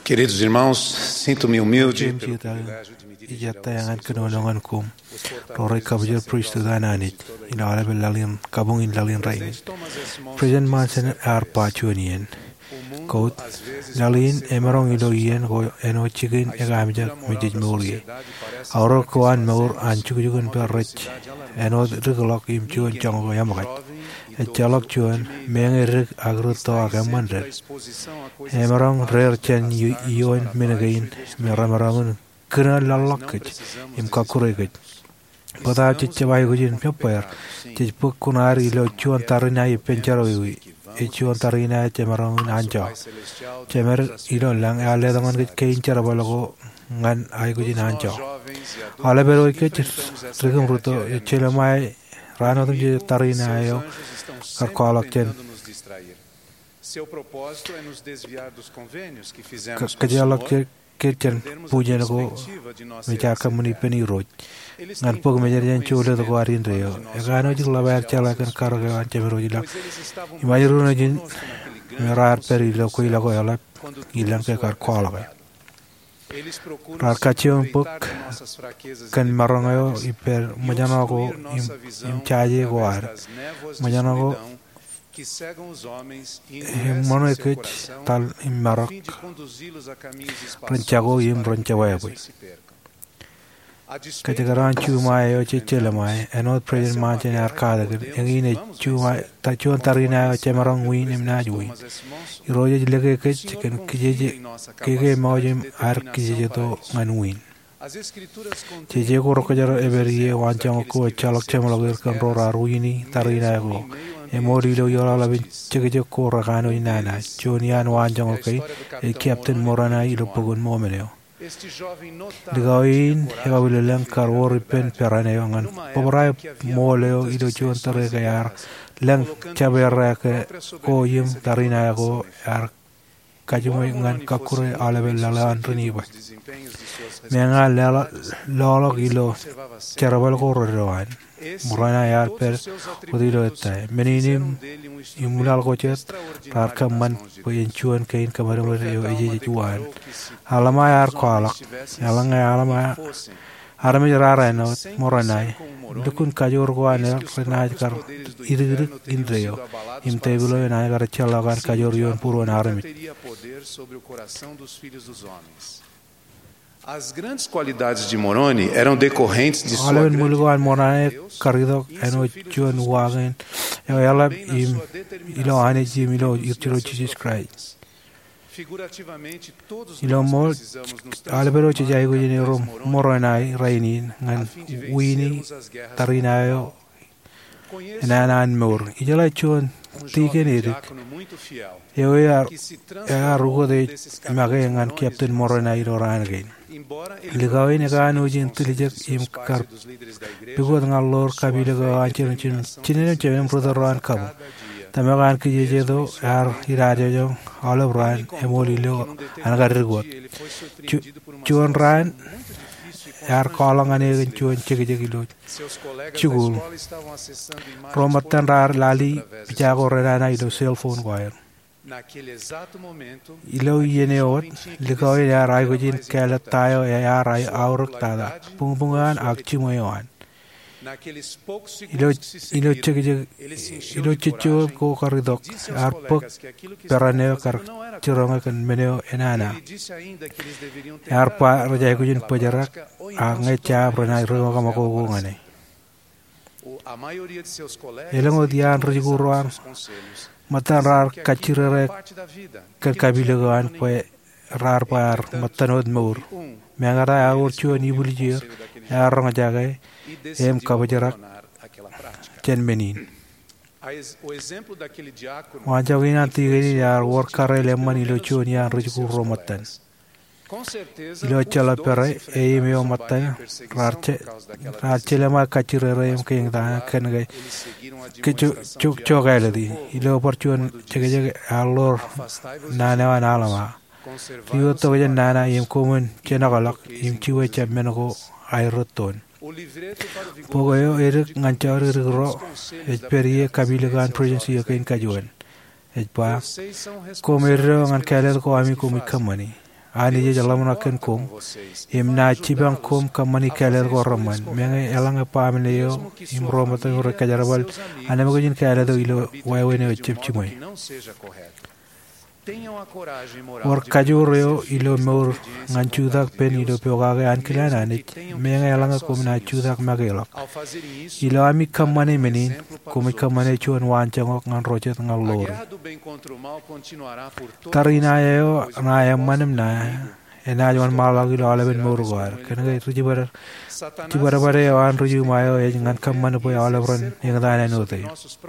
Queridos irmãos, sinto-me humilde James pelo Yutal privilégio de me dirigir a ijatayangan vocês hoje. kinolongankum Os portadores rorai kabujal do priest sacerdócio gananit toda a ila ala lalin kabungin lalin rain Presidente Thomas S. Monson President disse Manson certa ar vez, pachuanien "O mundo, Kaut às vezes, lalin pode ser emerong uma ilo yen das go eno chicken A egamja estrutura moral mijij da murgi sociedade parece auro estar koan mur desfazendo-se an chugujugun com per uma rich velocidade eno alarmante. rigolok im chuan Ninguém, chong go yamagat jovem, e idoso chalok ou chuan de meia idade, meng rig agruto está agaman isento da rer exposição a coisas emerong capazes rer de chen arrastar-nos yon para menegain baixo e destruir-nos. meramarang kena Mas não lalakaj precisamos im kakurigaj desesperar-nos. Bada Estamos chiche bai gujin lidando com pepper pecado, sim, chichpuk kunar ilo mas chuan é uma guerra tarina que i pencharo vivemos wi e que vamos e chuan vencer. tarina chemarong Nosso anjo Pai Celestial chemer deu-nos as ilo lang ferramentas ale dangan necessárias. kein chara balago ngan ai Todos gujin nós, anjo jovens e ale bero adultos, ke enfrentamos essa trigum guerra ruto diariamente. chelamai rano O tum je inimigo e tarina seus ayo anjos estão kar sempre kolak chen tentando nos distrair. Seu propósito é nos desviar dos convênios que fizemos com o kajalak Senhor ke e chen perdermos a pujen go perspectiva de nossa meja herança kamuni eterna. peni roj Eles ngan têm pog todo meja o jen chule to conhecimento go arin do plano reo de e nossos gano mais jik labar celestiais chala e kan karo superiores, ga an chemero jila pois eles estavam imajiru na presentes jin conosco naquele grande merar conselho per ilo dos ko ila go céus, yala quando tudo ilang ke nos kar foi kola ga reservado. Eles procuram rar se kachion aproveitar puk de nossas fraquezas e kan marangayo debilidades iper e majano go obstruir nossa visão im chaje go através ar das névoas de majano go escuridão que cegam os homens e endurecem mono seu ekich coração tal im a marak fim de conduzi-los a caminhos ranchago espaçosos im para que ranchawaya tresem boy e se percam. A despeito kajagaran das chu mai yo oposições que chichela mai enfrentamos, enot essa president é uma man guerra arkada que gen podemos engine e vamos chu mai vencer, ta chuan conforme tarina ensinado chemarang pelo win im na presidente jui Thomas S. Monson. iroje lege O ke Senhor chicken confia kije em nossa kege capacidade e mojim ar determinação kije para to isso. ngan win As escrituras contêm cheje ko rokajaro inúmeros everie exemplos wanchang daqueles ko que chalok venceram chemalo suas kan guerras, rora ruini tarina mesmo go em meio a emori ambientes lo de yola la bin hostis. chege ko ragano inana chonian wanchang É a ko história do e capitão captain Moroni morana de ilo Moab. pogun momeneo Este jovem notável Ligain tinha heba coragem de bilelang definir a karwori pen verdade perane ngan numa pobrai época em que havia moleo muitas ido chuan dissensões tare e kayar guerras, lang colocando em chabera jogo a ke própria ko yim sobrevivência de tarina toda a go nação, enfim. ar Embora kajumo ngan Moroni fosse kakure muito alebel lalan bem-sucedido reni ba nos desempenhos de suas menga lela responsabilidades, lolo ele se gilo conservava sempre charabal ko humilde. rowan Esse murana e yar todos per os seus udilo atributos tai fizeram meninim dele imulal ko chet extraordinário tar kaman nas mãos de po Deus. yen chuan kain O kamar yo profeta Alma eje juan declarou que se alama todos yar os ko homens alak tivessem alanga sido alama e fossem arame rara no capazes de 100% moranai como Moroni, dukun kajor ko eis anel que os renaj próprios kar poderes do irig inferno teriam indreo sido abalados im para tebulo sempre. na gar chalagar Assim, o kajor yon diabo puro nunca narmit teria poder sobre o coração dos filhos dos homens. As grandes qualidades de Moroni eram decorrentes de sua Alaben grande mulgo an fé em morane Deus karido e em eno seu Filho chuan Jesus wagen Cristo, yo e yala também na im sua ilo determinação ane em jim ilo segui-los e a irtiro seus Jesus Christ profetas. Figurativamente, todos ilo nós mo precisamos nos albero transformar che jay go em jeni capitães rom Moroni moranai rainin a ngan fim de wini vencermos as guerras tarina contra o yo mal. Conheço enanan mor ijala chuan jovem tiken edik diácono muito fiel yo yar que se ya rugo transformou de desses mage capitães ngan Moronis captain de moranai Nazaré. ro ran gain Embora ele ligawin procure ga seguir no os jin conselhos tilijak de seus im pais kar e dos líderes da igreja, bigo ngal lor sua kabila fé ga e anchen chin determinação chinen têm chem sido brother ran testadas a kam cada dia. tamagan ki jeje Mesmo do em sua ar grande irade idade, jo olav ele ran me contou emoli que lo num an determinado garir got dia ele foi surpreendido por uma chuan situação ran muito difícil e yar kolang ane constrangedora de se chuan lidar. chege jegi lo Seus colegas da chugul escola estavam acessando imagens romatan rar pornográficas lali através de pijago seus rena televisores ilo cell phone wire Naquele exato momento, ilo yene ot jovem tinha que ligaw decidir ya o que rai era gojin mais kala importante, tayo ya rai sua auruk tada popularidade pungungan ou sua akchi moyan Naqueles poucos ilo segundos que se ilo seguiram, chege ele se encheu ilo de chichu coragem ko karidok e disse aos ar pok colegas que aquilo que estavam peraneo kar fazendo não era chironga correto. kan meneo enana Ele disse ainda que eles deveriam yar tentar pa abandonar rajay gojin aquela pajarak prática ou a então se ngecha tornariam pranay escravos ro kama dela ko para ngane sempre. A maioria de seus colegas Elang odian ridicularizaram rojiguruan seus conselhos, matan dizendo rar que aquilo era kachirere parte da vida, kan que não tinha kabilagan problema pa nenhum. rar par matanod mur mengara aur chuan ibulijir yar ronga jagay E em decidiu kabajarak abandonar aquela prática. chen menin O exemplo daquele diácono wajawin anti gani yar influenciou workar eleman pelo ilo menos chuan yan um de rojgu seus romatan colegas. Com certeza, ilo os chala dois pere enfrentaram e meo zombaria matan e perseguição rarche por causa daquela rarche decisão. lama kachirere em Mas, por keng outro da lado, kan gay eles seguiram a ke demonstração chuk de chogai amor ao ladi seu povo, ilo por chuan quando chege disse, jege alor "Afastai-vos na dos ne wan ídolos, alama conservai tiyo os to wajan nana separados yem komun e chenagalak não toqueis yem em chiwe coisas chamen ko impuras." ay roton O livreto para o vigoroso pogoyo é erik de nganchar cumprir rigro os conselhos et da perie primeira kabilagan residência aos projensi jovens da yakin igreja. kajuan et pa Vocês são komerro responsáveis ngan pelas kaler ko escolhas ami que ko fazem. mikamani ani je jalam na ken kom imna chibang kom kamani kaler goraman menge elang pa amne yo imro mata ro kajarabal ane mo jin kala do ilo wayne chip chimoy or kajuro ilo mor nganchudak pen ilo piogaga ankilana ni menge elang kom na chudak magelo ilo ami kamane menin komi kamane chuan wan changok ngan rojet ngal lor tarina yo na yamanem na ena jon malagi lo aleben morgar kenga rujibar bare an ruju mayo e ngan kamane po alebron engda na note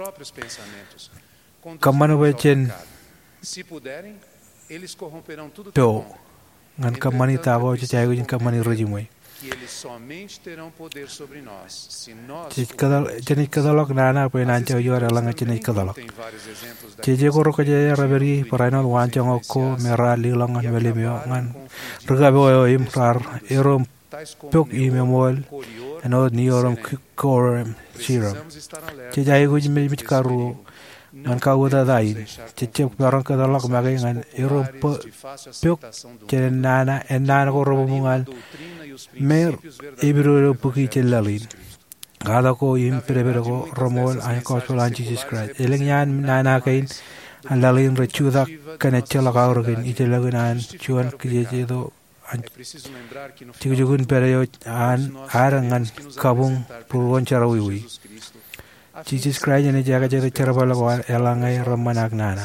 kamane po chen se puderem eles corromperão tudo to ngan kamani tago chayo jin kamani ruju moy que eles somente terão poder sobre nós se nós jenis kadalok nana po nan chayo yo lang jenis kadalok jeje ko ro ko je raberi paraino wan chang ko mera lilang an melimyo ngan rugabe yo imrar erom pok imemol ano ni orom korum siram jeje ko jime mitkaru ngan kawuda dai jeje parang kadalok magai ngan erom pok jenana enana ko ro mungal mer ibro puki chelalin gada ko imprevero ko romol ay ko solan Jesus Christ elengyan nana kain alalin rechuda kana chela gaurgen itelagunan chuan kiye do tijugun pereyo an arangan kabung purwon charawi Jesus Christ ne jaga jaga charabala ko elangai ramanak nana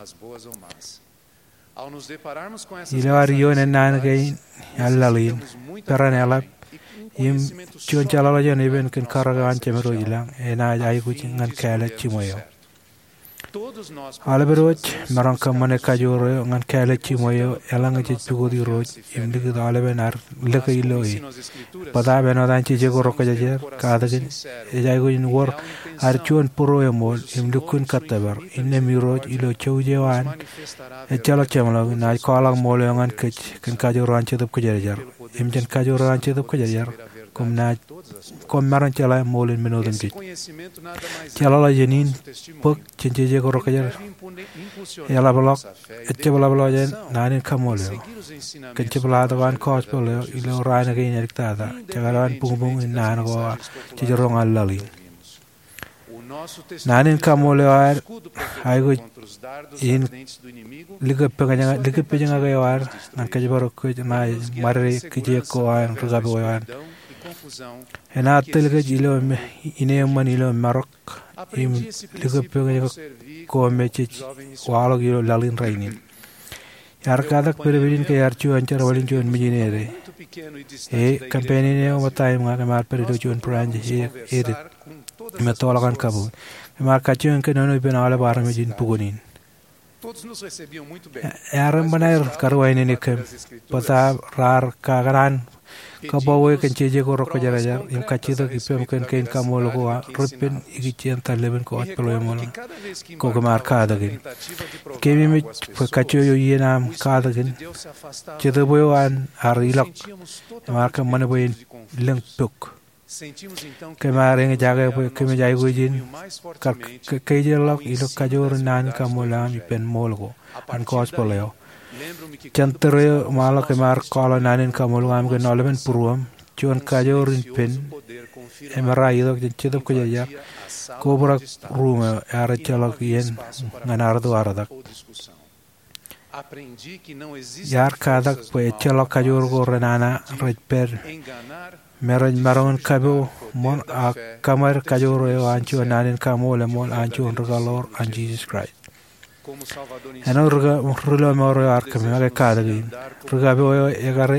ilariyo nana kain alalin peranela im chuan chalala jan even kan karagan chemero ilang ena ai ku ngan kala chimoyo alberoch marang kamane kajoro ngan kala chimoyo elang je chugodi roj im lig albenar lekai pada beno dan che go roko je kadagin e jai go in wor ar chuan puro emol im dukun katabar inne miroj ilo choujewan e chala chemlo na kolang molo ngan kech kan kajoro an chedup kujer im jen kajoro an chedup kujer kom maran chala molin menodum ki chala la jenin pok chenje ko rokajer yala blok etche bala bala jen nanin kamolo kenche bala da wan kos polo ilo rana ge nek tada chagaran pungbung nan go chijorong allali nanin kamolo ar aigo in liga pejanga ga war nan kajbaro ko na mare kije ko an rugabe wan ena telga jilo ine manilo marok im liga pejanga ko meche walo gilo lalin rainin yar kadak perberin ke yar chuan char walin chuan mijinere e campaign ne o time ga mar perdo chuan pranje e metola kan kabu mar kachun ke no ben ala bar mijin pugunin yaran banar karwaine ne ke pata rar kagaran kabawe kan cheje ko roko jaraja im kachida ki pem ken kamolo ko rupin igi chen taleben ko atpelo mol ko gamar kada gin kemi me kacho yo yenam kada gin chedo boyan arilok mar ka mane boyen leng tok kemar eng jaga kemi jai go jin kai jelok ilo kajor nan kamola mi pen molgo an ko atpelo chantere mala ke mar kala nanin kamul ngam ke nolben puruam chuan kajorin pen emara ido chedop ko ya kobra ruma ara chalak yen nganar do aradak yar kadak po chalak kajor go renana reper meran maron kabo mon a kamar kajor yo anchu nanin kamol mol anchu regalor an Jesus Christ eno rulo moro arkame aga kadagin rugabe o egare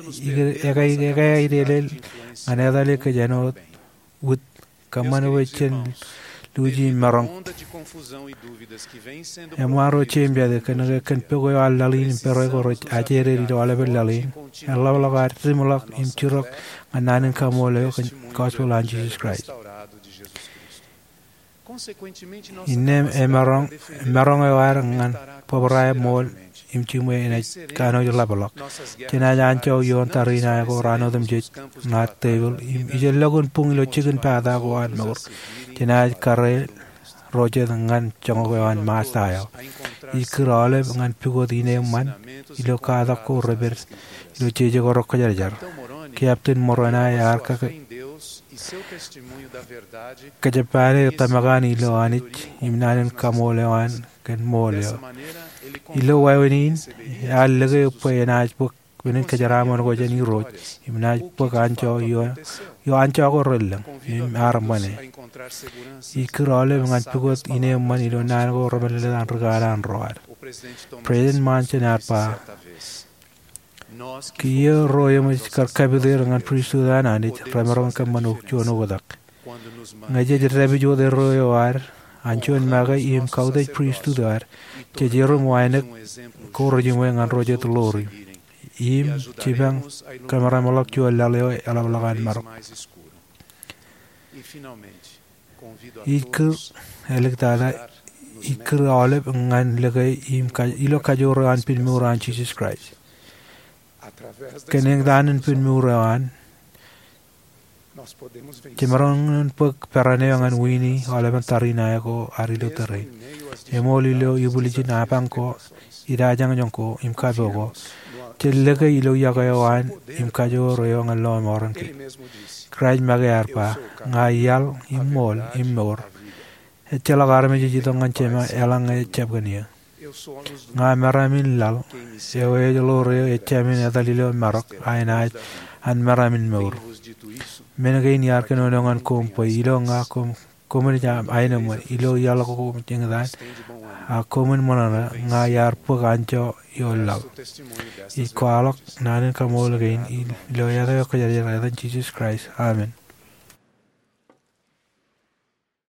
idele anedale ke jano ut kamane wechen luji marong emaro chembia de kan pego allalin pero go ajere do alebe lalin alla lagar simulak imchurok ananin kamole kan gospel of Jesus Christ inem emarong ewarangan pobrai mol imchimwe ina kano labalok tina jancho yon tarina ko rano dem je na table ijelagun pungilo chicken pada ko an mor tina kare roje ngan chongoan masayo ikrole ngan pigot ine man ilo kada ko reber ilo cheje ko rokko jar Captain Morona yar ka Kajapane tamagani ilo anich imnanen kamolewan ken moleo ilo waywenin allage upayanaj buk wenen kajaramon ko jani roj imnaj buk ancho yo ancho ko rellang im armane ikrole ngan pigot ine man ilo nan ko robelan regalan roar President Manchen arpa Kiyo royo mas karkabidir ngan prisudan anit ramarong kamanuk chuano wadak. Ngaja jerabi jo de royo ar anchuan maga im kaude prisudar jejero moainek koroji mo ngan rojo telori. Im cibang kamera malak jo laleo alablagan marok. Iker elektala iker oleb ngan legay im ilo kajoro an pilmuran Jesus Christ. Keneng danen pun murawan Cimarong pag perane ngan wini olaban tarina ko arilo tere emolilo ibulijin apang ko idajang jongko imkabe ko cellega ilo yagayawan imkajo royo ngan lo moran ki kraj magar pa ngayal immol immor etela garme jito ngan cema elang cepgania nga maramin lal sewe lore echamin adalilo marok aina an maramin meur menagain yar keno nongan kompo ilo nga komen jam aina mo ilo yala ko jengdan a komen monana nga yar po gancho yollaw I kwalok nanen kamol gain ilo yara ko jara Jesus Christ amen